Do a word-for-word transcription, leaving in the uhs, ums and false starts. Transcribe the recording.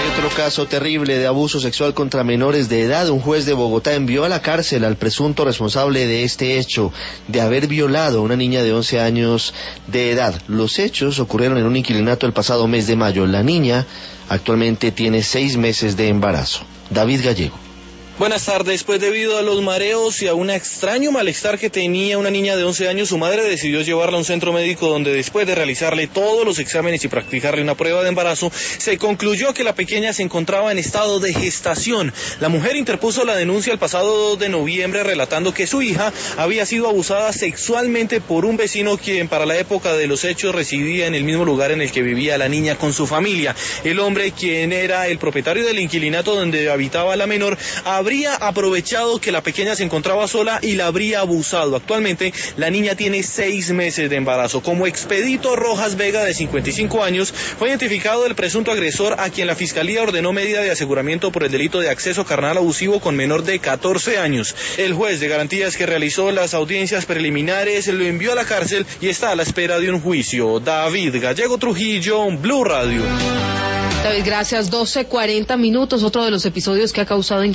Otro caso terrible de abuso sexual contra menores de edad. Un juez de Bogotá envió a la cárcel al presunto responsable de este hecho, de haber violado a una niña de once años de edad. Los hechos ocurrieron en un inquilinato el pasado mes de mayo. La niña actualmente tiene seis meses de embarazo. David Gallego. Buenas tardes. Pues debido a los mareos y a un extraño malestar que tenía una niña de once años, su madre decidió llevarla a un centro médico donde, después de realizarle todos los exámenes y practicarle una prueba de embarazo, se concluyó que la pequeña se encontraba en estado de gestación. La mujer interpuso la denuncia el pasado dos de noviembre relatando que su hija había sido abusada sexualmente por un vecino quien para la época de los hechos residía en el mismo lugar en el que vivía la niña con su familia. El hombre, quien era el propietario del inquilinato donde habitaba la menor, habría habría aprovechado que la pequeña se encontraba sola y la habría abusado. Actualmente la niña tiene seis meses de embarazo. Como Expedito Rojas Vega, de cincuenta y cinco años, fue identificado el presunto agresor, a quien la fiscalía ordenó medida de aseguramiento por el delito de acceso carnal abusivo con menor de catorce años. El juez de garantías que realizó las audiencias preliminares lo envió a la cárcel y está a la espera de un juicio. David Gallego Trujillo, Blue Radio. David, gracias. doce cuarenta minutos, otro de los episodios que ha causado